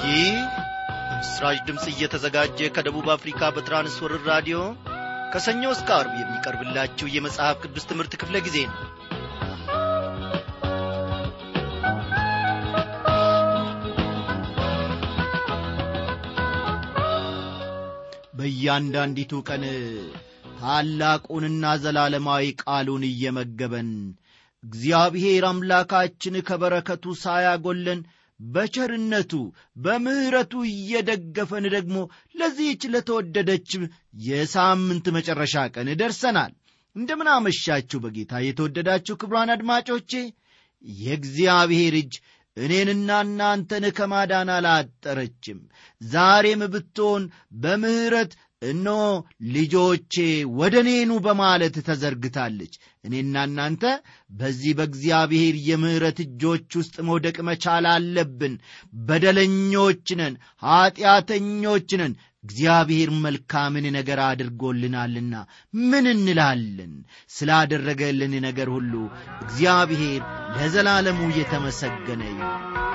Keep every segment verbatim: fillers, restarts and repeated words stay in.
ይህ በምስራች ድምጽ እየተዘጋጀ ከደቡብ አፍሪካ በትራንስወርልድ ራዲዮ ከሰኞ እስከ ዓርብ የሚቀርብላችሁ የመጽሐፍ ቅዱስ ትምህርት ክፍለ ጊዜ ነው። በእያንዳንዲቱ ቀን ታላቁንና ዘላለማዊ ቃሉን እየመገበን እግዚአብሔር አምላካችን ከበረከቱ ሳያጎለን በቸርነቱ በምህረቱ እየደገፈን ደግሞ ለዚህች ለተወደደች የሳምንት መጨረሻ ቀን ደርሰናል። እንደምን አመሻችሁ በጌታ የተወደዳችሁ ክቡራን አድማጮቼ። የእግዚአብሔር እጅ እኔንና እናንተን ከማዳን አላጠረችም። ዛሬም ብትሆን በምህረት እኖ ልጆቼ ወደኔኑ በማለት ተዘርግታለች። እኔና እናንተ በዚህ በእግዚአብሔር የምህረት እጆች ውስጥ መውደቅ መቻል አለብን። በደለኞች ነን፣ ኃጢአተኞች ነን። እግዚአብሔር መልካምን ነገር አድርጎልናልና ምን እንላለን? ስላደረገልን ነገር ሁሉ እግዚአብሔር ለዘላለሙ የተመሰገነ ይሁን።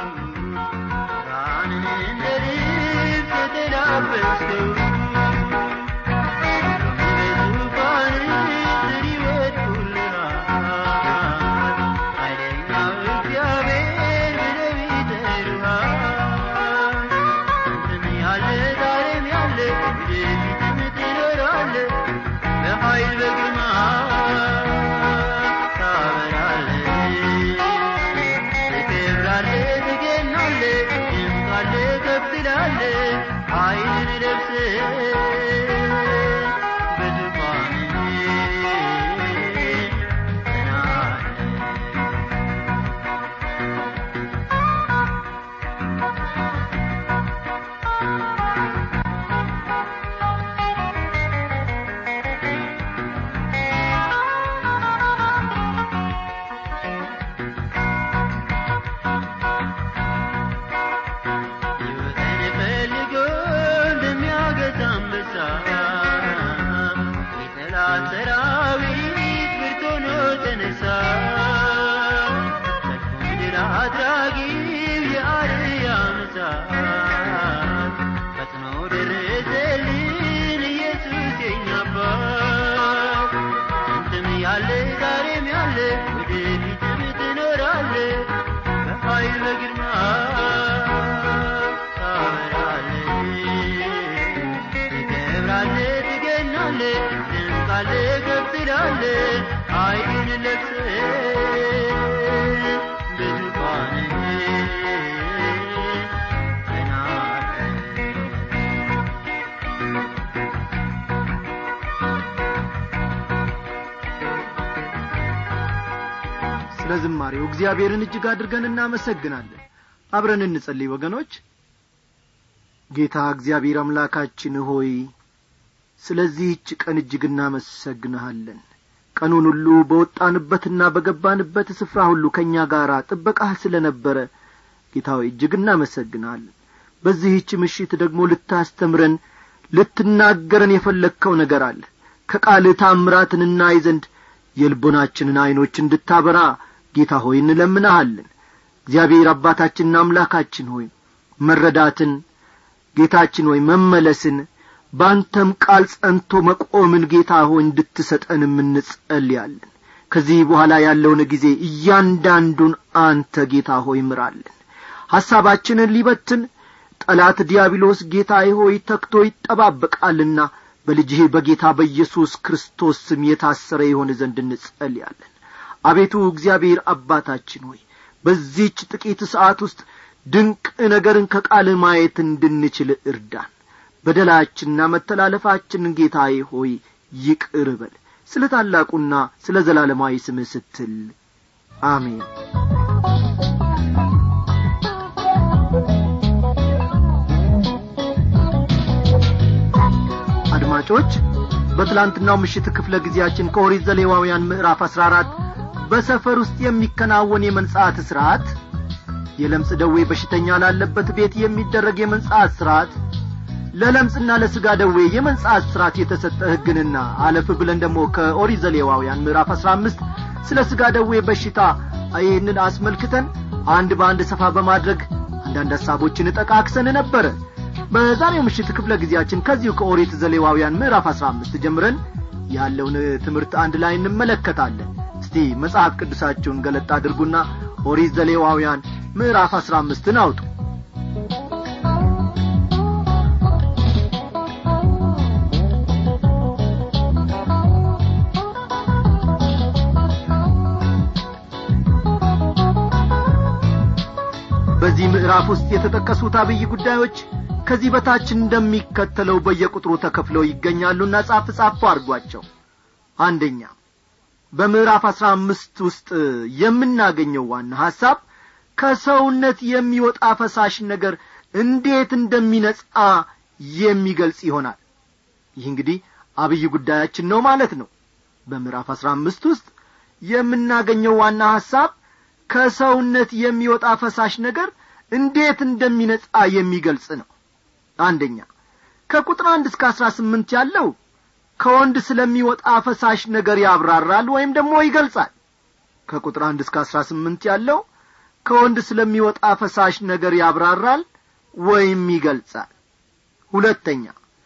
ለዝማሬው እግዚአብሔርን እጅግ አድርገን እናመሰግናለን። አብረን እንጸልይ ወገኖች። ጌታ እግዚአብሔር አምላካችን ሆይ ስለዚህች ቀን እጅግ እናመሰግንሃለን። ቀኑን ሁሉ በወጣንበትና በገባንበት ስፍራ ሁሉ ከኛ ጋር ጥበቃህ ስለነበረ ጌታ ሆይ እጅግ እናመሰግንሃለን። በዚህች ምሽት ደግሞ ልታስተምረን ልትናገረን የፈለግከው ነገር አለ። ከቃልህ ተአምራትን እናይ ዘንድ የልቦናችንን አይኖች እንድታበራ ጌታ ሆይ እንለምንሃለን። እግዚአብሔር አባታችንና አምላካችን ሆይ መረዳትን ጌታችን ሆይ መመለስን ባንተም ቃል ጸንቶ መቆምን ጌታ ሆይ እንድትሰጠን እንጸልያለን። ከዚህ በኋላ ያለውን ጊዜ እያንዳንዱን አንተ ጌታ ሆይ ምራልን። ሐሳባችንን ሊበትን ጠላት ዲያብሎስ ጌታ ሆይ ተክቶ ይጠባበቃልና በልጅህ በጌታ በኢየሱስ ክርስቶስ ስም የታሰረ ይሆን ዘንድ እንጸልያለን። አቤቱ እግዚአብሔር አባታችን ሆይ በዚህች ጥቂት ሰዓት ውስጥ ድንቅ ነገርን ከቃል ማየት እንድንችል እርዳን። በደላችንና መተላለፋችንን ጌታዬ ሆይ ይቅር በል። ስለ ታላቁና ስለ ዘላለማዊ ስምህ ስትል አሜን። አድማጮች በትላንትናው ምሽት ክፍለ ጊዜያችን ከኦሪት ዘሌዋውያን ምዕራፍ አስራ አራት በሰፈር ውስጥ የሚከናወን የመንጻት ሥርዓት፣ የለምጽ ደዌ በሽተኛ ላለበት ቤት የሚደረግ የመንጻት ሥርዓት፣ ለለምጽና ለሥጋ ደዌ የመንጻት ሥርዓት የተሰጠ ሕግንና አለፍ ብለን ደግሞ ከኦሪት ዘሌዋውያን ምዕራፍ አስራ አምስት ስለ ሥጋ ደዌ በሽታ ይህንን አስመልክተን አንድ በአንድ ሰፋ በማድረግ አንዳንድ ሐሳቦችን ጠቃቅሰን ነበር። በዛሬው ምሽት ክፍለ ጊዜያችን ከዚሁ ከኦሪት ዘሌዋውያን ምዕራፍ አስራ አምስት ጀምረን ያለውን ትምህርት አንድ ላይ እንመለከታለን። እስቲ መጽሐፍ ቅዱሳችሁን ገለጥ አድርጉና ኦሪት ዘሌዋውያን ምዕራፍ አስራ አምስትን አውጡ። በዚህ ምዕራፍ ውስጥ የተጠቀሱት አብይ ጉዳዮች ከዚህ በታች እንደሚከተለው በየቁጥሩ ተከፍለው ይገኛሉና ጻፍ ጻፍ አድርጓቸው። አንደኛ፣ በምዕራፍ አስራ አምስት ውስጥ የምናገኘው ዋና ሐሳብ ከሰውነት የሚወጣ ፈሳሽ ነገር እንዴት እንደሚነጻ የሚገልጽ ይሆናል። ይህ እንግዲህ አብይ ጉዳያችን ነው ማለት ነው። በምዕራፍ አስራ አምስት ውስጥ የምናገኘው ዋና ሐሳብ ከሰውነት የሚወጣ ፈሳሽ ነገር እንዴት እንደሚነጻ የሚገልጽ ነው። አንደኛ፣ ከቁጥር አንድ እስከ አስራ ስምንት ያለው ከወንድ ስለሚወጣ ፈሳሽ ነገር ያብራራል ወይም ደግሞ ይገልጻል። ከቁጥር አንድ እስከ አስራ ስምንት ያለው ከወንድ ስለሚወጣ ፈሳሽ ነገር ያብራራል ወይም ይገልጻል። ሁለተኛ፣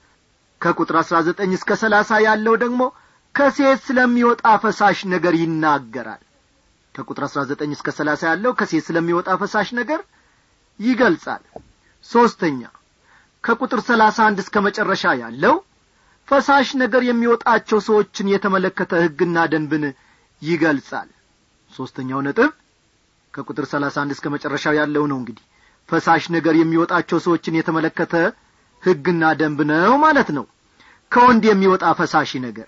ከቁጥር አስራ ዘጠኝ እስከ ሰላሳ ያለው ደግሞ ከሴት ስለሚወጣ ፈሳሽ ነገር ይናገራል። ከቁጥር አስራ ዘጠኝ እስከ ሰላሳ ያለው ከሴት ስለሚወጣ ፈሳሽ ነገር ይገልጻል። ሶስተኛ፣ ከቁጥር ሰላሳ አንድ እስከ መጨረሻ ያለው ፈሳሽ ነገር የሚወጣቸው ሰዎችን የተመለከተ ሕግና ደንብን ይገልጻል። ሶስተኛው ነጥብ ከቁጥር ሰላሳ አንድ እስከ መጨረሻው ያለው ነው። እንግዲህ ፈሳሽ ነገር የሚወጣቸው ሰዎችን የተመለከተ ሕግና ደንብ ነው ማለት ነው። ከወንድ የሚወጣ ፈሳሽ ነገር።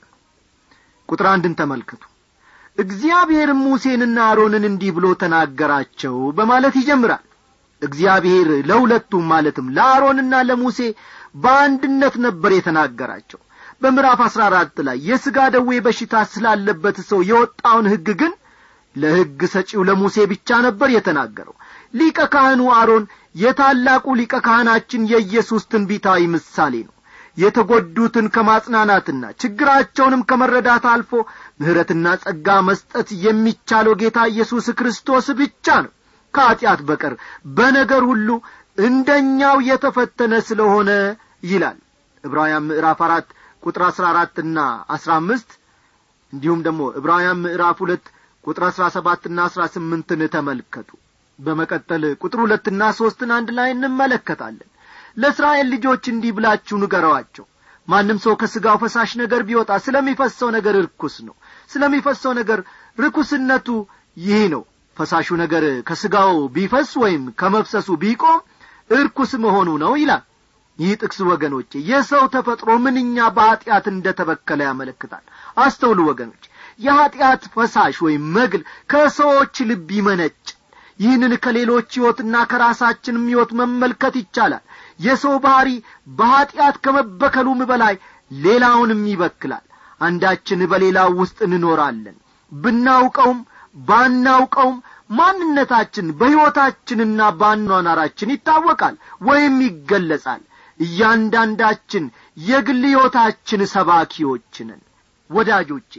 ቁጥር አንድን ተመልከቱ። እግዚአብሔር ሙሴንና አሮንን እንዲህ ብሎ ተናገራቸው በማለት ይጀምራል። እግዚአብሔር ለሁለቱም ማለትም ለአሮንና ለሙሴ በአንድነት ነበር የተናገራቸው። በምዕራፍ አስራ አራት ላይ የሥጋ ደዌ በሽታ ስላለበት ሰው የወጣውን ሕግ ግን ለሕግ ሰጪው ለሙሴ ብቻ ነበር የተናገረው። ሊቀ ካህኑ አሮን የታላቁ ሊቀ ካህናችን የኢየሱስ ትንቢታዊ ምሳሌ ነው። የተጎዱትን ከማጽናናትና ችግራቸውንም ከመረዳት አልፎ ምሕረትና ጸጋ መስጠት የሚቻለው ጌታ ኢየሱስ ክርስቶስ ብቻ ነው። ከኃጢአት በቀር በነገር ሁሉ እንደኛው የተፈተነ ስለሆነ ይላል ዕብራውያን ምዕራፍ አራት ቁጥር አስራ አራት እና አስራ አምስት። እንዲሁም ደግሞ ዕብራውያን ምዕራፍ ሁለት ቁጥር አስራ ሰባት እና አስራ ስምንትን ተመልከቱ። በመቀጠል ቁጥር ሁለት እና ሦስትን አንድ ላይ እንመለከታለን። ለእስራኤል ልጆች እንዲህ ብላችሁ ንገሯቸው፣ ማንም ሰው ከሥጋው ፈሳሽ ነገር ቢወጣ ስለሚፈሰው ነገር ርኩስ ነው። ስለሚፈሰው ነገር ርኩስነቱ ይህ ነው፣ ፈሳሹ ነገር ከሥጋው ቢፈስ ወይም ከመፍሰሱ ቢቆም ርኩስ መሆኑ ነው ይላል። ይህ ጥቅስ ወገኖቼ የሰው ተፈጥሮ ምንኛ በኃጢአት እንደተበከለ ያመለክታል። አስተውሉ ወገኖች፣ የኃጢአት ፈሳሽ ወይም መግል ከሰዎች ልብ ይመነጭ። ይህንን ከሌሎች ሕይወትና ከራሳችንም ሕይወት መመልከት ይቻላል። የሰው ባህሪ በኃጢአት ከመበከሉም በላይ ሌላውንም ይበክላል። አንዳችን በሌላው ውስጥ እንኖራለን። ብናውቀውም ባናውቀውም ማንነታችን በሕይወታችንና ባኗኗራችን ይታወቃል ወይም ይገለጻል። እያንዳንዳችን የግል ሕይወታችን ሰባኪዎች ነን። ወዳጆቼ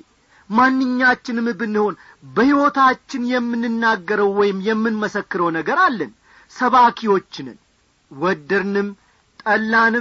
ማንኛችንም ብንሆን በሕይወታችን የምንናገረው ወይም የምንመሰክረው ነገር አለን። ሰባኪዎች ነን። ወደርንም ጠላንም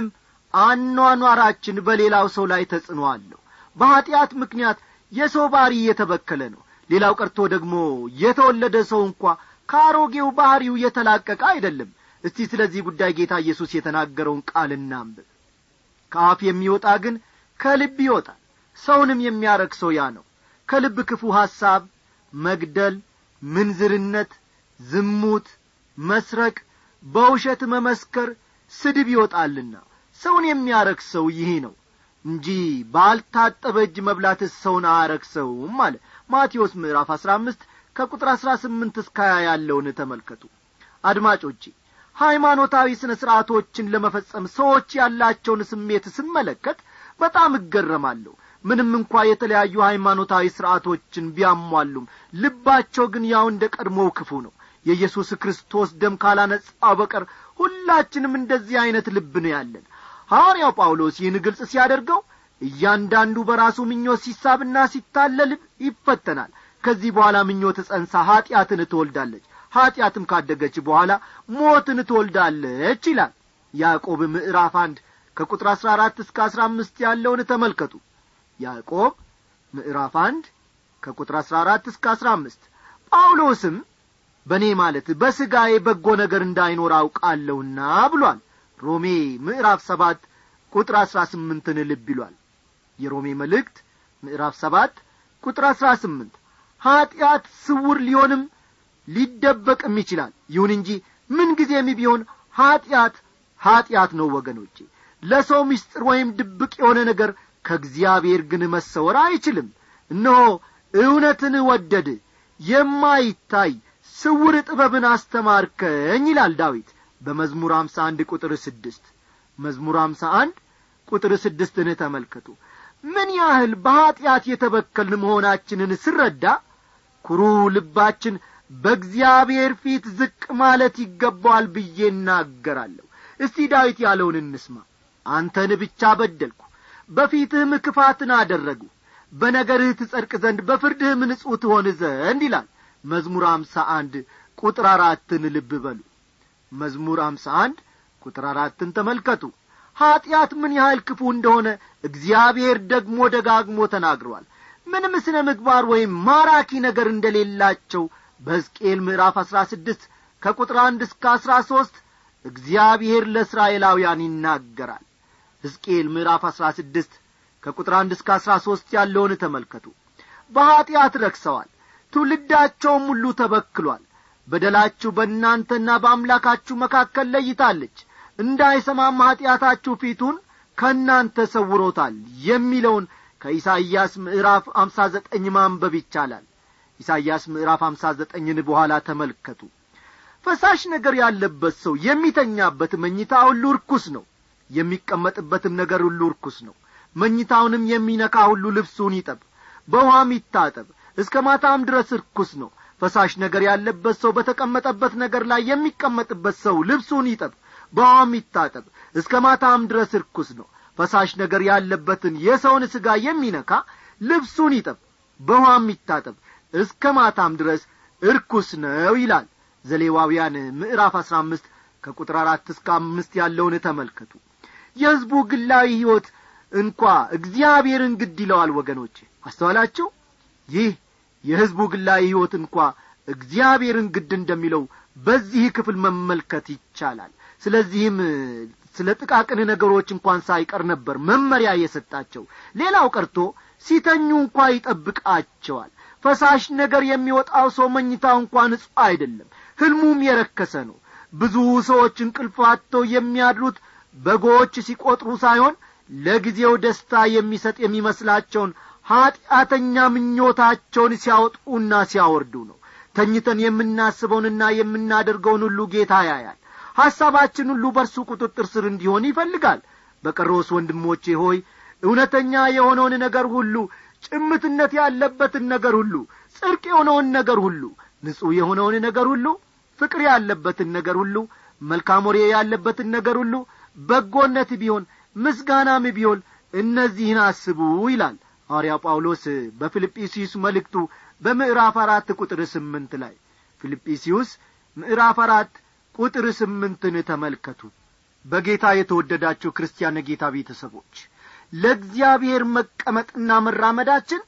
አኗኗራችን በሌላው ሰው ላይ ተጽዕኖ አለው። በኃጢአት ምክንያት የሰው ባህሪ የተበከለ ነው። ሌላው ቀርቶ ደግሞ የተወለደ ሰው እንኳን ከአሮጌው ባህሪው የተላቀቀ አይደለም። እስቲ ስለዚህ ጉዳይ ጌታ ኢየሱስ የተናገረውን ቃል እናንብብ። ከአፍ የሚወጣ ግን ከልብ ይወጣል፣ ሰውንም የሚያረክሰው ያ ነው። ከልብ ክፉ ሐሳብ፣ መግደል፣ ምንዝርነት፣ ዝሙት፣ መስረቅ፣ በውሸት መመስከር፣ ስድብ ይወጣልና ሰውን የሚያረክሰው ይህ ነው እንጂ ባልታጠበ እጅ መብላት ሰውን አያረክሰውም አለ። ማቴዎስ ምዕራፍ አስራ አምስት ከቁጥር አስራ ስምንት እስከ ሃያ ያለውን ተመልከቱ። አድማጮቼ ሃይማኖታዊ ስነ ስርዓቶችን ለመፈጸም ሰዎች ያላቸውን ስሜት ስመለከት በጣም እገረማለሁ። ምንም እንኳን የተለያዩ ሃይማኖታዊ ስርዓቶችን ቢያሟሉም ልባቸው ግን ያው እንደ ቀድሞው ክፉ ነው። የኢየሱስ ክርስቶስ ደም ካላነጻው በቀር ሁላችንም እንደዚህ አይነት ልብ ነው ያለን። ሐዋርያው ጳውሎስ ይህን ግልጽ ሲያደርገው እያንዳንዱ በራሱ ምኞት ሲሳብና ሲታለል ይፈተናል። ከዚህ በኋላ ምኞት ጸንሳ ኃጢአትን ትወልዳለች፣ ኀጢአትም ካደገች በኋላ ሞትን ትወልዳለች ይላል። ያዕቆብ ምዕራፍ አንድ ከቁጥር አሥራ አራት እስከ አሥራ አምስት ያለውን ተመልከቱ። ያዕቆብ ምዕራፍ አንድ ከቁጥር አሥራ አራት እስከ አሥራ አምስት ጳውሎስም በእኔ ማለት በሥጋዬ በጎ ነገር እንዳይኖር አውቃለሁና ብሏል። ሮሜ ምዕራፍ ሰባት ቁጥር አሥራ ስምንትን ልብ ይሏል። የሮሜ መልእክት ምዕራፍ ሰባት ቁጥር አሥራ ስምንት ኀጢአት ስውር ሊሆንም ሊደበቅም ይችላል። ይሁን እንጂ ምን ጊዜም ቢሆን ኀጢአት ኀጢአት ነው ወገኖቼ። ለሰው ምስጢር ወይም ድብቅ የሆነ ነገር ከእግዚአብሔር ግን መሰወር አይችልም። እነሆ እውነትን ወደድ የማይታይ ስውር ጥበብን አስተማርከኝ ይላል ዳዊት በመዝሙር ሃምሳ አንድ ቁጥር ስድስት። መዝሙር ሃምሳ አንድ ቁጥር ስድስትን ተመልከቱ። ምን ያህል በኀጢአት የተበከልን መሆናችንን ስረዳ ኩሩ ልባችን በእግዚአብሔር ፊት ዝቅ ማለት ይገባዋል ብዬ እናገራለሁ። እስቲ ዳዊት ያለውን እንስማ። አንተን ብቻ በደልኩ፣ በፊትህም ክፋትን አደረጉ፣ በነገርህ ትጸድቅ ዘንድ በፍርድህም ንጹሕ ትሆን ዘንድ ይላል። መዝሙር ሃምሳ አንድ ቁጥር አራትን ልብ በሉ። መዝሙር ሃምሳ አንድ ቁጥር አራትን ተመልከቱ። ኀጢአት ምን ያህል ክፉ እንደሆነ እግዚአብሔር ደግሞ ደጋግሞ ተናግሯል። ምንም ስነ ምግባር ወይም ማራኪ ነገር እንደሌላቸው በሕዝቅኤል ምዕራፍ አሥራ ስድስት ከቁጥር አንድ እስከ አሥራ ሦስት እግዚአብሔር ለእስራኤላውያን ይናገራል። ሕዝቅኤል ምዕራፍ አሥራ ስድስት ከቁጥር አንድ እስከ አሥራ ሦስት ያለውን ተመልከቱ። በኀጢአት ረክሰዋል፣ ትውልዳቸውም ሁሉ ተበክሏል። በደላችሁ በእናንተና በአምላካችሁ መካከል ለይታለች፣ እንዳይሰማም ኀጢአታችሁ ፊቱን ከእናንተ ሰውሮታል የሚለውን ከኢሳይያስ ምዕራፍ ሃምሳ ዘጠኝ ማንበብ ይቻላል። ኢሳይያስ ምዕራፍ ሃምሳ ዘጠኝን በኋላ ተመልከቱ። ፈሳሽ ነገር ያለበት ሰው የሚተኛበት መኝታ ሁሉ ርኩስ ነው፣ የሚቀመጥበትም ነገር ሁሉ ርኩስ ነው። መኝታውንም የሚነካ ሁሉ ልብሱን ይጠብ፣ በውሃም ይታጠብ፣ እስከ ማታም ድረስ ርኩስ ነው። ፈሳሽ ነገር ያለበት ሰው በተቀመጠበት ነገር ላይ የሚቀመጥበት ሰው ልብሱን ይጠብ፣ በውሃም ይታጠብ፣ እስከ ማታም ድረስ ርኩስ ነው። ፈሳሽ ነገር ያለበትን የሰውን ሥጋ የሚነካ ልብሱን ይጠብ፣ በውሃም ይታጠብ፣ እስከ ማታም ድረስ ርኩስ ነው ይላል። ዘሌዋውያን ምዕራፍ አሥራ አምስት ከቁጥር አራት እስከ አምስት ያለውን ተመልከቱ። የሕዝቡ ግላዊ ሕይወት እንኳ እግዚአብሔርን ግድ ይለዋል ወገኖቼ። አስተዋላችሁ? ይህ የሕዝቡ ግላዊ ሕይወት እንኳ እግዚአብሔርን ግድ እንደሚለው በዚህ ክፍል መመልከት ይቻላል። ስለዚህም ስለ ጥቃቅን ነገሮች እንኳን ሳይቀር ነበር መመሪያ የሰጣቸው። ሌላው ቀርቶ ሲተኙ እንኳ ይጠብቃቸዋል። ፈሳሽ ነገር የሚወጣው ሰው መኝታው እንኳን ንጹሕ አይደለም፣ ሕልሙም የረከሰ ነው። ብዙ ሰዎች እንቅልፍ አጥተው የሚያድሩት በጎች ሲቆጥሩ ሳይሆን ለጊዜው ደስታ የሚሰጥ የሚመስላቸውን ኀጢአተኛ ምኞታቸውን ሲያወጡና ሲያወርዱ ነው። ተኝተን የምናስበውንና የምናደርገውን ሁሉ ጌታ ያያል። ሐሳባችን ሁሉ በርሱ ቁጥጥር ስር እንዲሆን ይፈልጋል። በቀሮስ ወንድሞቼ ሆይ እውነተኛ የሆነውን ነገር ሁሉ፣ ጭምትነት ያለበትን ነገር ሁሉ፣ ጽድቅ የሆነውን ነገር ሁሉ፣ ንጹሕ የሆነውን ነገር ሁሉ፣ ፍቅር ያለበትን ነገር ሁሉ፣ መልካም ወሬ ያለበትን ነገር ሁሉ፣ በጎነት ቢሆን ምስጋናም ቢሆን እነዚህን አስቡ ይላል ሐዋርያው ጳውሎስ በፊልጵስዩስ መልእክቱ በምዕራፍ አራት ቁጥር ስምንት ላይ። ፊልጵስዩስ ምዕራፍ አራት ቁጥር ስምንትን ተመልከቱ። በጌታ የተወደዳችሁ ክርስቲያን ጌታ ቤተሰቦች ለእግዚአብሔር መቀመጥና መራመዳችን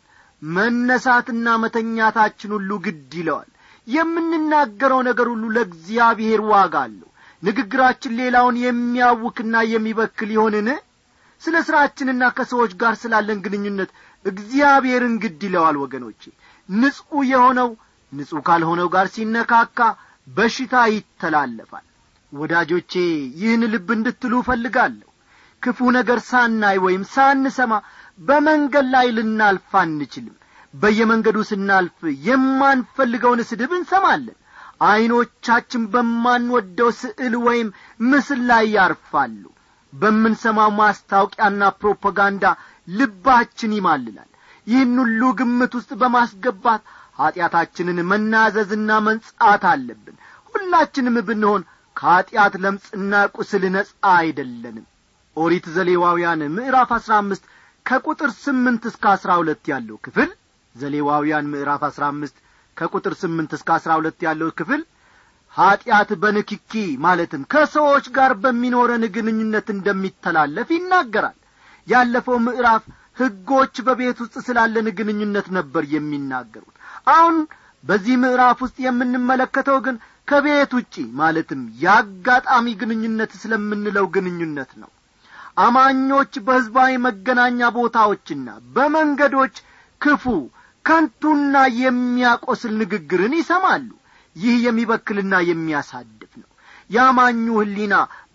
መነሳትና መተኛታችን ሁሉ ግድ ይለዋል። የምንናገረው ነገር ሁሉ ለእግዚአብሔር ዋጋ አለው። ንግግራችን ሌላውን የሚያውክና የሚበክል ይሆንን? ስለ ሥራችንና ከሰዎች ጋር ስላለን ግንኙነት እግዚአብሔርን ግድ ይለዋል ወገኖቼ። ንጹሕ የሆነው ንጹሕ ካልሆነው ጋር ሲነካካ በሽታ ይተላለፋል። ወዳጆቼ ይህን ልብ እንድትሉ እፈልጋለሁ። ክፉ ነገር ሳናይ ወይም ሳንሰማ በመንገድ ላይ ልናልፍ አንችልም። በየመንገዱ ስናልፍ የማንፈልገውን ስድብ እንሰማለን። ዓይኖቻችን በማንወደው ስዕል ወይም ምስል ላይ ያርፋሉ። በምንሰማው ማስታወቂያና ፕሮፓጋንዳ ልባችን ይማልላል። ይህን ሁሉ ግምት ውስጥ በማስገባት ኀጢአታችንን መናዘዝና መንጻት አለብን። ሁላችንም ብንሆን ከኀጢአት ለምጽና ቁስል ነጻ አይደለንም። ኦሪት ዘሌዋውያን ምዕራፍ አሥራ አምስት ከቁጥር ስምንት እስከ አሥራ ሁለት ያለው ክፍል ዘሌዋውያን ምዕራፍ አሥራ አምስት ከቁጥር ስምንት እስከ አሥራ ሁለት ያለው ክፍል ኀጢአት በንክኪ ማለትም ከሰዎች ጋር በሚኖረን ግንኙነት እንደሚተላለፍ ይናገራል። ያለፈው ምዕራፍ ሕጎች በቤት ውስጥ ስላለን ግንኙነት ነበር የሚናገሩት። አሁን በዚህ ምዕራፍ ውስጥ የምንመለከተው ግን ከቤት ውጪ ማለትም ያጋጣሚ ግንኙነት ስለምንለው ግንኙነት ነው። አማኞች በሕዝባዊ መገናኛ ቦታዎችና በመንገዶች ክፉ ከንቱና የሚያቆስል ንግግርን ይሰማሉ። ይህ የሚበክልና የሚያሳድፍ ነው። ያማኙ ሕሊና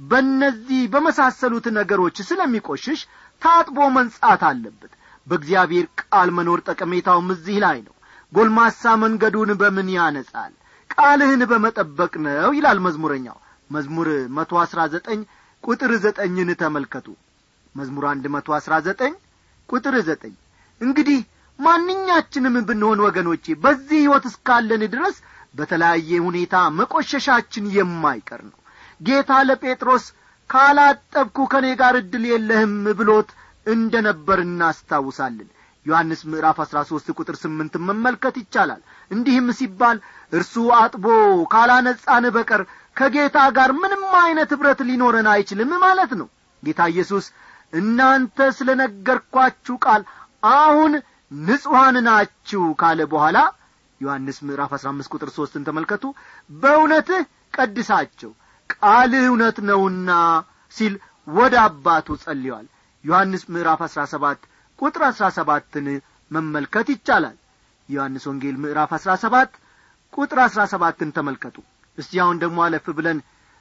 በእነዚህ በመሳሰሉት ነገሮች ስለሚቆሽሽ ታጥቦ መንጻት አለበት። በእግዚአብሔር ቃል መኖር ጠቀሜታውም እዚህ ላይ ነው። ጎልማሳ መንገዱን በምን ያነጻል? ቃልህን በመጠበቅ ነው ይላል መዝሙረኛው። መዝሙር መቶ አስራ ዘጠኝ ቁጥር ዘጠኝን ተመልከቱ። መዝሙር መቶ አስራ ዘጠኝ ቁጥር ዘጠኝ። እንግዲህ ማንኛችንም ብንሆን ወገኖቼ በዚህ ሕይወት እስካለን ድረስ በተለያየ ሁኔታ መቆሸሻችን የማይቀር ነው። ጌታ ለጴጥሮስ ካላጠብኩ ከኔ ጋር እድል የለህም ብሎት እንደነበር እናስታውሳለን። ዮሐንስ ምዕራፍ አስራ ሦስት ቁጥር ስምንት መመልከት ይቻላል። እንዲህም ሲባል እርሱ አጥቦ ካላነጻን በቀር ከጌታ ጋር ምንም አይነት ኅብረት ሊኖረን አይችልም ማለት ነው። ጌታ ኢየሱስ እናንተ ስለነገርኳችሁ ቃል አሁን ንጹሐን ናችሁ ካለ በኋላ ዮሐንስ ምዕራፍ አስራ አምስት ቁጥር ሦስትን ተመልከቱ። በእውነትህ ቀድሳቸው ቃልህ እውነት ነውና ሲል ወደ አባቱ ጸልዮአል። ዮሐንስ ምዕራፍ አስራ ሰባት ቁጥር አስራ ሰባትን መመልከት ይቻላል። ዮሐንስ ወንጌል ምዕራፍ አስራ ሰባት ቁጥር አስራ ሰባትን ተመልከቱ። እስቲ አሁን ደግሞ አለፍ ብለን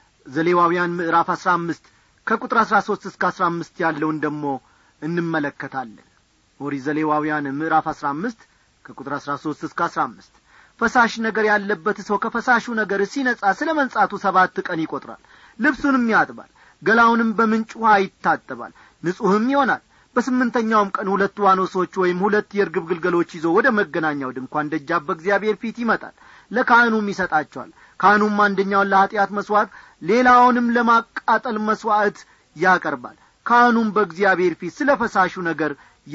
ዘሌዋውያን ምዕራፍ አስራ አምስት ከቁጥር አስራ ሦስት እስከ አስራ አምስት ያለውን ደግሞ እንመለከታለን። ኦሪት ዘሌዋውያን ምዕራፍ አስራ አምስት ከቁጥር አስራ ሦስት እስከ አስራ አምስት። ፈሳሽ ነገር ያለበት ሰው ከፈሳሹ ነገር ሲነጻ ስለ መንጻቱ ሰባት ቀን ይቆጥራል። ልብሱንም ያጥባል፣ ገላውንም በምንጭ ውሃ ይታጠባል፣ ንጹሕም ይሆናል። በስምንተኛውም ቀን ሁለት ዋኖሶች ወይም ሁለት የርግብ ግልገሎች ይዞ ወደ መገናኛው ድንኳን ደጃፍ በእግዚአብሔር ፊት ይመጣል፣ ለካህኑም ይሰጣቸዋል። ካህኑም አንደኛውን ለኀጢአት መሥዋዕት ሌላውንም ለማቃጠል መሥዋዕት ያቀርባል። ካህኑም በእግዚአብሔር ፊት ስለ ፈሳሹ ነገር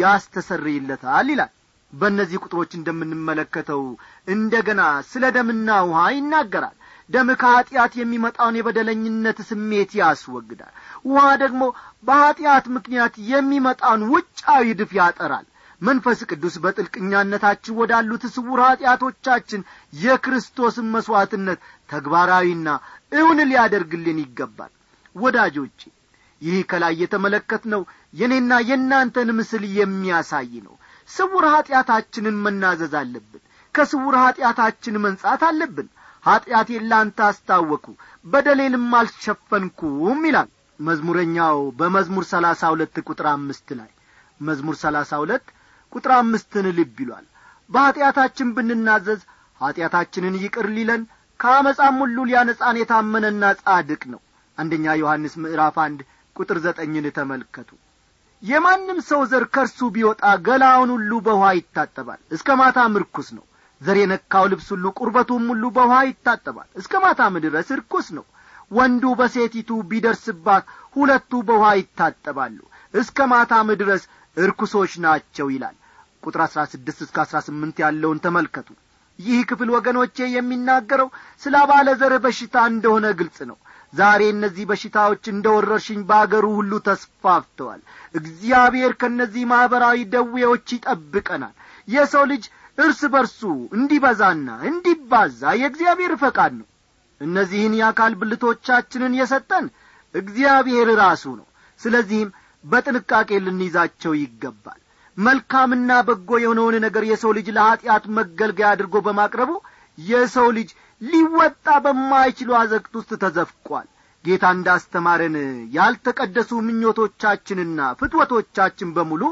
ያስተሰርይለታል ይላል። በእነዚህ ቁጥሮች እንደምንመለከተው እንደገና ስለ ደምና ውሃ ይናገራል። ደም ከኀጢአት የሚመጣውን የበደለኝነት ስሜት ያስወግዳል። ውሃ ደግሞ በኀጢአት ምክንያት የሚመጣውን ውጫዊ ድፍ ያጠራል። መንፈስ ቅዱስ በጥልቅኛነታችን ወዳሉት ስውር ኀጢአቶቻችን የክርስቶስን መሥዋዕትነት ተግባራዊና እውን ሊያደርግልን ይገባል። ወዳጆቼ ይህ ከላይ የተመለከትነው የኔና የእናንተን ምስል የሚያሳይ ነው። ስውር ኀጢአታችንን መናዘዝ አለብን። ከስውር ኀጢአታችን መንጻት አለብን። ኀጢአቴን ላንተ አስታወኩ በደሌንም አልሸፈንኩም ይላል መዝሙረኛው በመዝሙር ሰላሳ ሁለት ቁጥር አምስት ላይ። መዝሙር ሰላሳ ሁለት ቁጥር አምስትን ልብ ይሏል። በኀጢአታችን ብንናዘዝ ኀጢአታችንን ይቅር ሊለን ከአመፃም ሁሉ ሊያነጻን የታመነና ጻድቅ ነው። አንደኛ ዮሐንስ ምዕራፍ አንድ ቁጥር ዘጠኝን ተመልከቱ። የማንም ሰው ዘር ከርሱ ቢወጣ ገላውን ሁሉ በውሃ ይታጠባል፣ እስከ ማታም ርኩስ ነው። ዘር የነካው ልብስ ሁሉ ቁርበቱም ሁሉ በውሃ ይታጠባል፣ እስከ ማታም ድረስ ርኩስ ነው። ወንዱ በሴቲቱ ቢደርስባት ሁለቱ በውሃ ይታጠባሉ፣ እስከ ማታም ድረስ ርኩሶች ናቸው ይላል። ቁጥር አስራ ስድስት እስከ አስራ ስምንት ያለውን ተመልከቱ። ይህ ክፍል ወገኖቼ የሚናገረው ስለ ባለ ዘር በሽታ እንደሆነ ግልጽ ነው። ዛሬ እነዚህ በሽታዎች እንደ ወረርሽኝ በአገሩ ሁሉ ተስፋፍተዋል። እግዚአብሔር ከነዚህ ማህበራዊ ደዌዎች ይጠብቀናል። የሰው ልጅ እርስ በርሱ እንዲበዛና እንዲባዛ የእግዚአብሔር ፈቃድ ነው። እነዚህን የአካል ብልቶቻችንን የሰጠን እግዚአብሔር ራሱ ነው። ስለዚህም በጥንቃቄ ልንይዛቸው ይገባል። መልካምና በጎ የሆነውን ነገር የሰው ልጅ ለኀጢአት መገልገያ አድርጎ በማቅረቡ የሰው ልጅ ሊወጣ በማይችሉ አዘቅት ውስጥ ተዘፍቋል። ጌታ እንዳስተማረን ያልተቀደሱ ምኞቶቻችንና ፍትወቶቻችን በሙሉ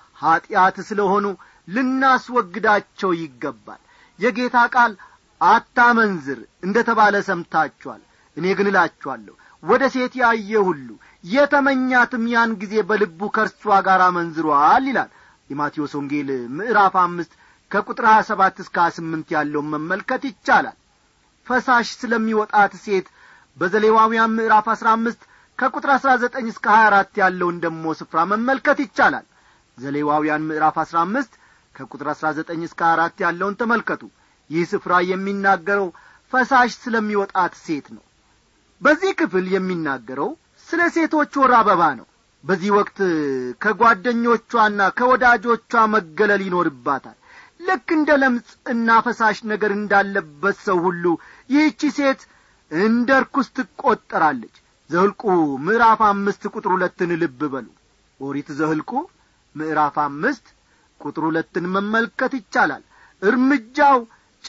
ኀጢአት ስለሆኑ ልናስወግዳቸው ይገባል። የጌታ ቃል አታመንዝር እንደተባለ ሰምታችኋል። እኔ ግን እላችኋለሁ ወደ ሴት ያየ ሁሉ የተመኛትም ያን ጊዜ በልቡ ከርሷ ጋር አመንዝሯል ይላል። የማቴዎስ ወንጌል ምዕራፍ አምስት ከቁጥር ሀያ ሰባት እስከ ሀያ ስምንት ያለውን መመልከት ይቻላል። ፈሳሽ ስለሚወጣት ሴት በዘሌዋውያን ምዕራፍ አስራ አምስት ከቁጥር አስራ ዘጠኝ እስከ ሀያ አራት ያለውን ደሞ ስፍራ መመልከት ይቻላል። ዘሌዋውያን ምዕራፍ አስራ አምስት ከቁጥር አስራ ዘጠኝ እስከ ሀያ አራት ያለውን ተመልከቱ። ይህ ስፍራ የሚናገረው ፈሳሽ ስለሚወጣት ሴት ነው። በዚህ ክፍል የሚናገረው ስለ ሴቶች ወር አበባ ነው። በዚህ ወቅት ከጓደኞቿና ከወዳጆቿ መገለል ይኖርባታል። ልክ እንደ ለምጽና ፈሳሽ ነገር እንዳለበት ሰው ሁሉ ይህቺ ሴት እንደ ርኩስ ትቆጠራለች። ዘኍልቍ ምዕራፍ አምስት ቁጥር ሁለትን ልብ በሉ። ኦሪት ዘኍልቍ ምዕራፍ አምስት ቁጥር ሁለትን መመልከት ይቻላል። እርምጃው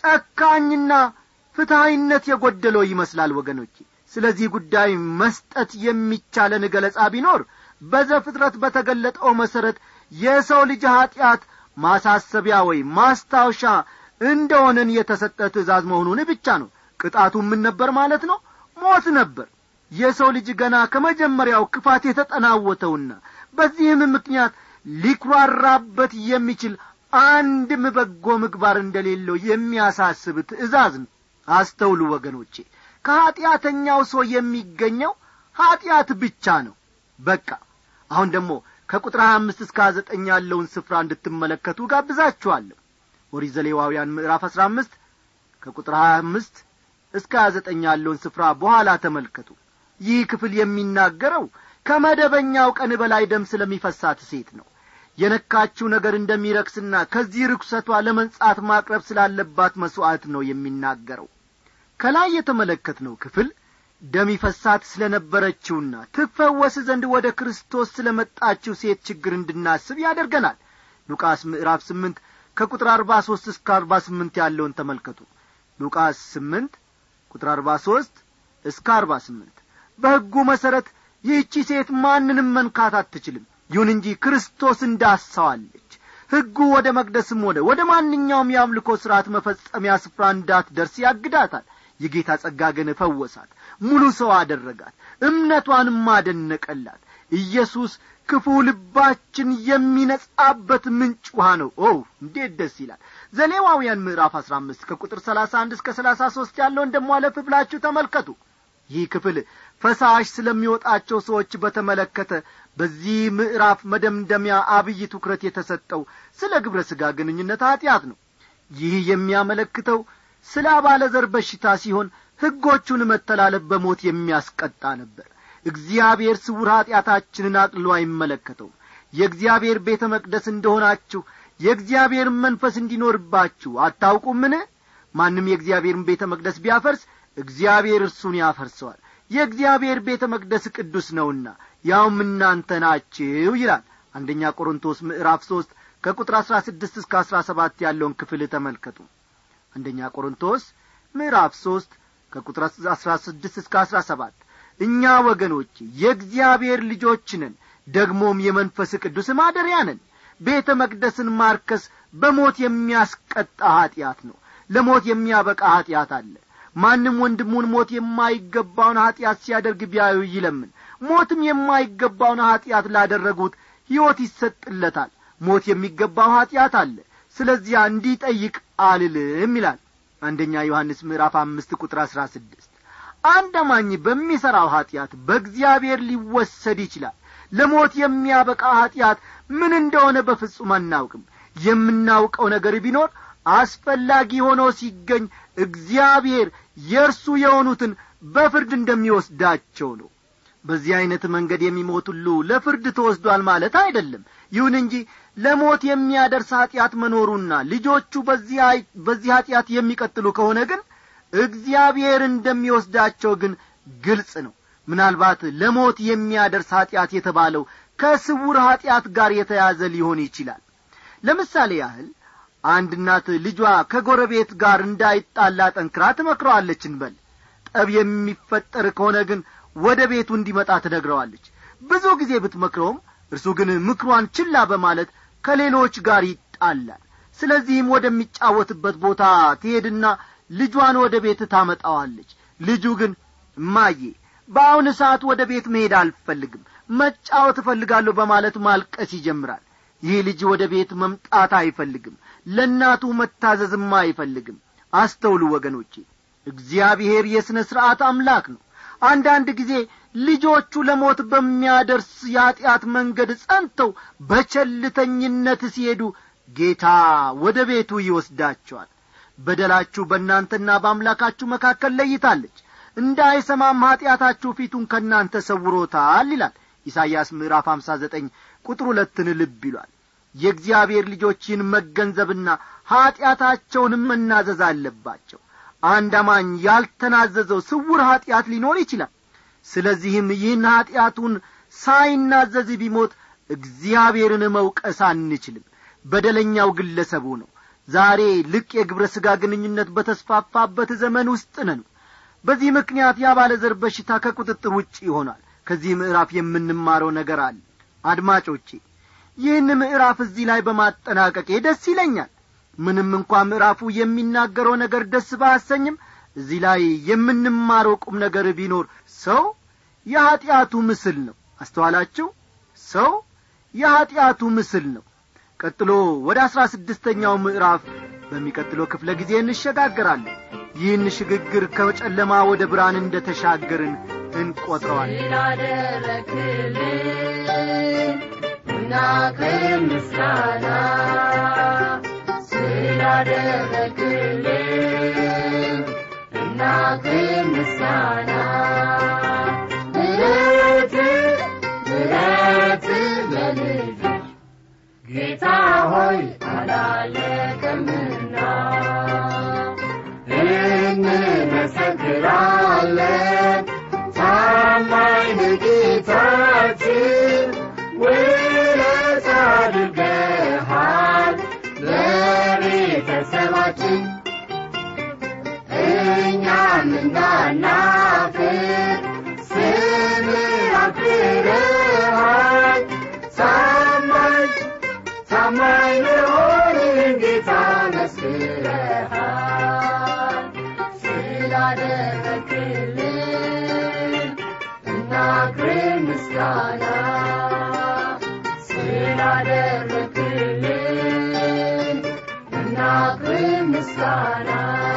ጨካኝና ፍትሃዊነት የጎደለው ይመስላል ወገኖቼ። ስለዚህ ጉዳይ መስጠት የሚቻለን ገለጻ ቢኖር በዘፍጥረት በተገለጠው መሰረት የሰው ልጅ ኀጢአት ማሳሰቢያ ወይ ማስታወሻ እንደሆነን የተሰጠ ትእዛዝ መሆኑን ብቻ ነው። ቅጣቱ ምን ነበር ማለት ነው? ሞት ነበር። የሰው ልጅ ገና ከመጀመሪያው ክፋት የተጠናወተውና በዚህም ምክንያት ሊኩራራበት የሚችል አንድም በጎ ምግባር እንደሌለው የሚያሳስብ ትእዛዝ ነው። አስተውሉ ወገኖቼ፣ ከኀጢአተኛው ሰው የሚገኘው ኀጢአት ብቻ ነው። በቃ አሁን ደግሞ ከቁጥር ሃያ አምስት እስከ ሃያ ዘጠኝ ያለውን ስፍራ እንድትመለከቱ ጋብዛችኋለሁ። ኦሪት ዘሌዋውያን ምዕራፍ አስራ አምስት ከቁጥር ሃያ አምስት እስከ ሃያ ዘጠኝ ያለውን ስፍራ በኋላ ተመልከቱ። ይህ ክፍል የሚናገረው ከመደበኛው ቀን በላይ ደም ስለሚፈሳት ሴት ነው። የነካችው ነገር እንደሚረክስና ከዚህ ርኩሰቷ ለመንጻት ማቅረብ ስላለባት መስዋዕት ነው የሚናገረው። ከላይ የተመለከትነው ክፍል ደም ይፈሳት ስለነበረችውና ትፈወስ ዘንድ ወደ ክርስቶስ ስለመጣችው ሴት ችግር እንድናስብ ያደርገናል። ሉቃስ ምዕራፍ ስምንት ከቁጥር አርባ ሦስት እስከ አርባ ስምንት ያለውን ተመልከቱ። ሉቃስ ስምንት ቁጥር አርባ ሦስት እስከ አርባ ስምንት በሕጉ መሠረት ይህቺ ሴት ማንንም መንካት አትችልም። ይሁን እንጂ ክርስቶስ እንዳሳዋለች ሕጉ ወደ መቅደስም ሆነ ወደ ማንኛውም የአምልኮ ሥርዓት መፈጸሚያ ስፍራ እንዳትደርስ ያግዳታል። የጌታ ጸጋ ግን ፈወሳት፣ ሙሉ ሰው አደረጋት፣ እምነቷንም አደነቀላት። ኢየሱስ ክፉ ልባችን የሚነጻበት ምንጭ ውሃ ነው። ኦ እንዴት ደስ ይላል! ዘሌዋውያን ምዕራፍ አስራ አምስት ከቁጥር ሰላሳ አንድ እስከ ሰላሳ ሦስት ያለውን ደሞ አለፍ ብላችሁ ተመልከቱ። ይህ ክፍል ፈሳሽ ስለሚወጣቸው ሰዎች በተመለከተ በዚህ ምዕራፍ መደምደሚያ አብይ ትኩረት የተሰጠው ስለ ግብረ ሥጋ ግንኙነት ኀጢአት ነው። ይህ የሚያመለክተው ስለ አባለ ዘር በሽታ ሲሆን ሕጎቹን መተላለፍ በሞት የሚያስቀጣ ነበር። እግዚአብሔር ስውር ኀጢአታችንን አቅልሎ አይመለከተውም። የእግዚአብሔር ቤተ መቅደስ እንደሆናችሁ የእግዚአብሔር መንፈስ እንዲኖርባችሁ አታውቁምን? ማንም የእግዚአብሔርን ቤተ መቅደስ ቢያፈርስ እግዚአብሔር እርሱን ያፈርሰዋል። የእግዚአብሔር ቤተ መቅደስ ቅዱስ ነውና ያውም እናንተ ናችሁ ይላል። አንደኛ ቆሮንቶስ ምዕራፍ ሦስት ከቁጥር አሥራ ስድስት እስከ አሥራ ሰባት ያለውን ክፍል ተመልከቱ። አንደኛ ቆሮንቶስ ምዕራፍ ሦስት ከቁጥር አሥራ ስድስት እስከ አሥራ ሰባት እኛ ወገኖች የእግዚአብሔር ልጆች ነን፣ ደግሞም የመንፈስ ቅዱስ ማደሪያ ነን። ቤተ መቅደስን ማርከስ በሞት የሚያስቀጣ ኀጢአት ነው። ለሞት የሚያበቃ ኀጢአት አለ። ማንም ወንድሙን ሞት የማይገባውን ኀጢአት ሲያደርግ ቢያዩ ይለምን። ሞትም የማይገባውን ኀጢአት ላደረጉት ሕይወት ይሰጥለታል። ሞት የሚገባው ኀጢአት አለ፣ ስለዚያ እንዲጠይቅ አልልም ይላል አንደኛ ዮሐንስ ምዕራፍ አምስት ቁጥር አሥራ ስድስት። አንድ አማኝ በሚሠራው ኀጢአት በእግዚአብሔር ሊወሰድ ይችላል። ለሞት የሚያበቃ ኀጢአት ምን እንደሆነ በፍጹም አናውቅም። የምናውቀው ነገር ቢኖር አስፈላጊ ሆኖ ሲገኝ እግዚአብሔር የእርሱ የሆኑትን በፍርድ እንደሚወስዳቸው ነው። በዚህ አይነት መንገድ የሚሞት ሁሉ ለፍርድ ተወስዷል ማለት አይደለም። ይሁን እንጂ ለሞት የሚያደርስ ኀጢአት መኖሩና ልጆቹ በዚህ በዚህ ኀጢአት የሚቀጥሉ ከሆነ ግን እግዚአብሔር እንደሚወስዳቸው ግን ግልጽ ነው። ምናልባት ለሞት የሚያደርስ ኀጢአት የተባለው ከስውር ኀጢአት ጋር የተያዘ ሊሆን ይችላል። ለምሳሌ ያህል አንድ እናት ልጇ ከጎረቤት ጋር እንዳይጣላ ጠንክራ ትመክረዋለች እንበል። ጠብ የሚፈጠር ከሆነ ግን ወደ ቤቱ እንዲመጣ ትነግረዋለች። ብዙ ጊዜ ብትመክረውም እርሱ ግን ምክሯን ችላ በማለት ከሌሎች ጋር ይጣላል። ስለዚህም ወደሚጫወትበት ቦታ ትሄድና ልጇን ወደ ቤት ታመጣዋለች። ልጁ ግን እማዬ በአሁን ሰዓት ወደ ቤት መሄድ አልፈልግም፣ መጫወት እፈልጋለሁ በማለት ማልቀስ ይጀምራል። ይህ ልጅ ወደ ቤት መምጣት አይፈልግም፣ ለእናቱ መታዘዝም አይፈልግም። አስተውሉ ወገኖቼ፣ እግዚአብሔር የሥነ ሥርዓት አምላክ ነው። አንዳንድ ጊዜ ልጆቹ ለሞት በሚያደርስ የኀጢአት መንገድ ጸንተው በቸልተኝነት ሲሄዱ ጌታ ወደ ቤቱ ይወስዳቸዋል። በደላችሁ በእናንተና በአምላካችሁ መካከል ለይታለች፣ እንዳይሰማም ኃጢአታችሁ ፊቱን ከእናንተ ሰውሮታል ይላል ኢሳይያስ ምዕራፍ ሃምሳ ዘጠኝ ቁጥር ሁለትን ልብ ይሏል። የእግዚአብሔር ልጆችን መገንዘብና ኃጢአታቸውንም መናዘዝ አለባቸው። አንድ አማኝ ያልተናዘዘው ስውር ኃጢአት ሊኖር ይችላል። ስለዚህም ይህን ኃጢአቱን ሳይናዘዝ ቢሞት እግዚአብሔርን መውቀስ አንችልም። በደለኛው ግለሰቡ ነው። ዛሬ ልቅ የግብረ ሥጋ ግንኙነት በተስፋፋበት ዘመን ውስጥ ነን። በዚህ ምክንያት ያባለዘር በሽታ ከቁጥጥር ውጪ ይሆናል። ከዚህ ምዕራፍ የምንማረው ነገር አለ። አድማጮቼ ይህን ምዕራፍ እዚህ ላይ በማጠናቀቄ ደስ ይለኛል። ምንም እንኳን ምዕራፉ የሚናገረው ነገር ደስ ባሰኝም እዚህ ላይ የምንማረው ቁም ነገር ቢኖር ሰው የኃጢአቱ ምስል ነው። አስተዋላችሁ? ሰው የኃጢአቱ ምስል ነው። ቀጥሎ ወደ አስራ ስድስተኛው ምዕራፍ በሚቀጥለው ክፍለ ጊዜ እንሸጋገራለን። ይህን ሽግግር ከጨለማ ወደ ብርሃን እንደተሻገርን እንቆጥረዋለን። ስላደረክልን ምስጋና ስላደረክልን ምስጋና ምሕረት ምሕረት ለልጅ ጌታ ሆይ አላለቀምና እንመሰክራለን። ታማኝ ጌታችን ውለታ አድርገሃል ለቤተሰባችን። እኛም እንዳናፍር ስምህ አክብረሃል። ታማኝ ታማኝ ለሆንህ ጌታ መስክረሃል። ስላደረክልን እናክብር ምስጋና ስላደረክልን እናክብር ምስጋና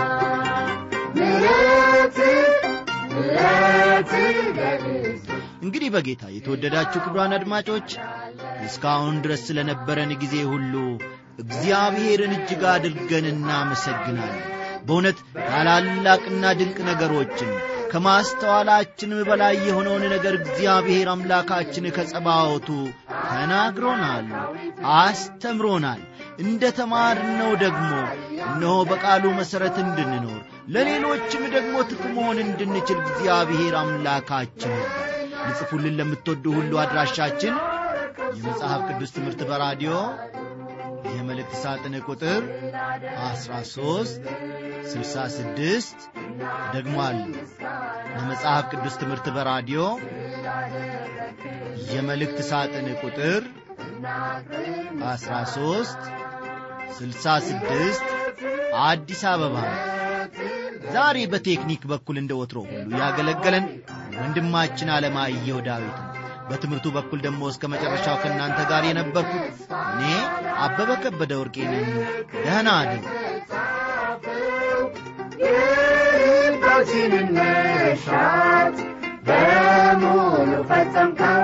ምሕረት ምሕረት ለልጅ። እንግዲህ በጌታ የተወደዳችሁ ክቡራን አድማጮች እስካሁን ድረስ ስለነበረን ጊዜ ሁሉ እግዚአብሔርን እጅግ አድርገን እናመሰግናለን። በእውነት ታላላቅና ድንቅ ነገሮችን ከማስተዋላችን በላይ የሆነውን ነገር እግዚአብሔር አምላካችን ከጸባዖቱ ተናግሮናል፣ አስተምሮናል። እንደ ተማርነው ደግሞ እነሆ በቃሉ መሠረት እንድንኖር ለሌሎችም ደግሞ ትፍ መሆን እንድንችል እግዚአብሔር አምላካችን ልጽፉልን ለምትወዱ ሁሉ አድራሻችን የመጽሐፍ ቅዱስ ትምህርት በራዲዮ የመልእክት ሳጥን ቁጥር አስራ ሦስት ስልሳ ስድስት ደግሟል። የመጽሐፍ ቅዱስ ትምህርት በራዲዮ የመልእክት ሳጥን ቁጥር አስራ ሦስት ስልሳ ስድስት አዲስ አበባ። ዛሬ በቴክኒክ በኩል እንደወትሮ ሁሉ ያገለገለን ወንድማችን አለማየሁ ዳዊት ነው። በትምህርቱ በኩል ደግሞ እስከ መጨረሻው ከእናንተ ጋር የነበርኩት እኔ አበበ ከበደ ወርቄ ነኝ። ደህና አድሩ። የልባችንን መሻት በሙሉ ፈጸምከው።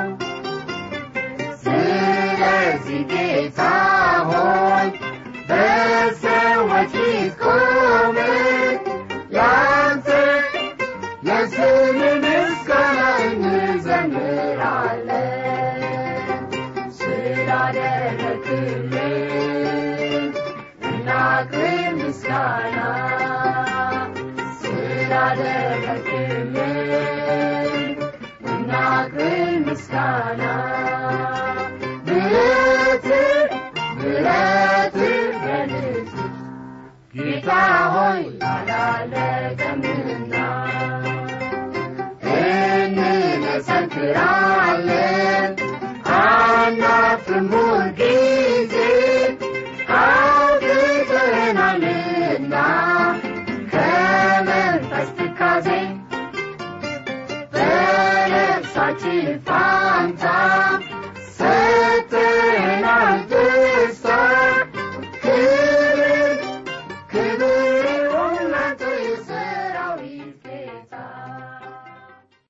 ስለዚህ ጌታ ሆይ በሰዎች ፊት ቆመን ያንተ ለስምህ ምስጋና እንዘምራለን። ስላደረክልን እናክብር ምስጋና ስላደረክልን እናክብር ምስጋና ምሕረት ምሕረት ለልጅ ጌታ ሆይ አላለቀምና እንመሰክራለን። አናፍርም ሁልጊዜ አውጥተናልና ከመንፈስ ትካዜ በነፍሳችን ፋንታ